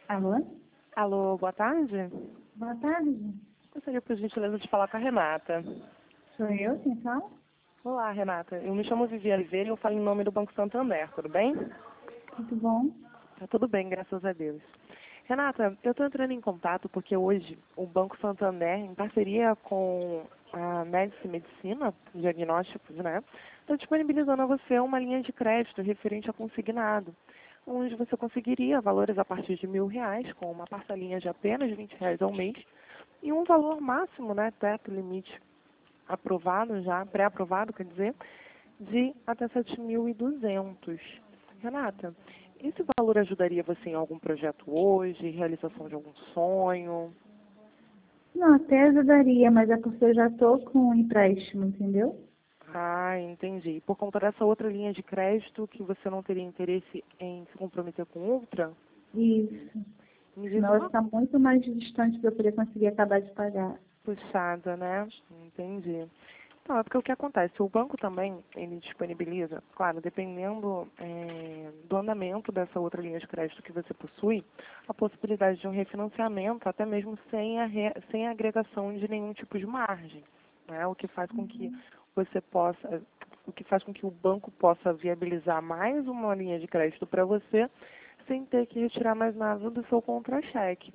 Alô? Alô, boa tarde. Boa tarde. Gostaria, por gentileza, de falar com a Renata. Sou eu, quem fala? Olá, Renata. Eu me chamo Viviane Oliveira e eu falo em nome do Banco Santander, tudo bem? Tudo bom? Tá tudo bem, graças a Deus. Renata, eu estou entrando em contato porque hoje o Banco Santander, em parceria com a Médici Medicina, Diagnósticos, né, está disponibilizando a você uma linha de crédito referente a consignado, onde você conseguiria valores a partir de R$ 1.000, com uma parcelinha de apenas R$ 20 ao mês, e um valor máximo, né, teto limite aprovado já, pré-aprovado, quer dizer, de até 7.200. Renata, esse valor ajudaria você em algum projeto hoje, realização de algum sonho? Não, até ajudaria, mas é porque eu já estou com um empréstimo, entendeu? Ah, entendi. Por conta dessa outra linha de crédito que você não teria interesse em se comprometer com outra? Isso. Me diz Senão vai uma ficar muito mais distante para eu poder conseguir acabar de pagar. puxada, né? Entendi. Então, é porque o que acontece? O banco também, ele disponibiliza, claro, dependendo do andamento dessa outra linha de crédito que você possui, a possibilidade de um refinanciamento, até mesmo sem a agregação de nenhum tipo de margem, né? O que faz com que você possa, o que faz com que o banco possa viabilizar mais uma linha de crédito para você, sem ter que retirar mais nada do seu contra-cheque.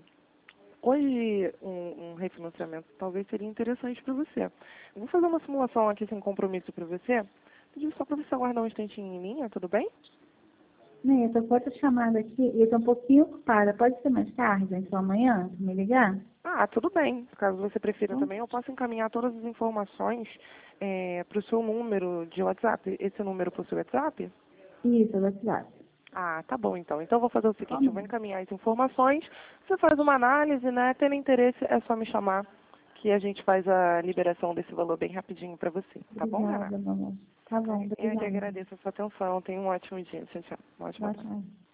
Hoje, um refinanciamento talvez seria interessante para você. Eu vou fazer uma simulação aqui sem compromisso para você. Pedir só para você aguardar um instantinho em linha, tudo bem? Nem, eu estou com outra chamada aqui e eu estou um pouquinho ocupada. Pode ser mais tarde, então amanhã, se me ligar? Ah, tudo bem. Caso você prefira Hum? também, eu posso encaminhar todas as informações para o seu número de WhatsApp. Esse número possui WhatsApp? Isso, eu vou te dar. Ah, tá bom então. Então eu vou fazer o seguinte, eu vou Como? encaminhar as informações, você faz uma análise, né? Tendo interesse, é só me chamar que a gente faz a liberação desse valor bem rapidinho para você. Tá bom, Renata? Obrigada, mamãe. Tá bom, Eu que obrigada. agradeço a sua atenção. Tenha um ótimo dia. Tchau, tchau. Uma ótima Boa tarde. tarde.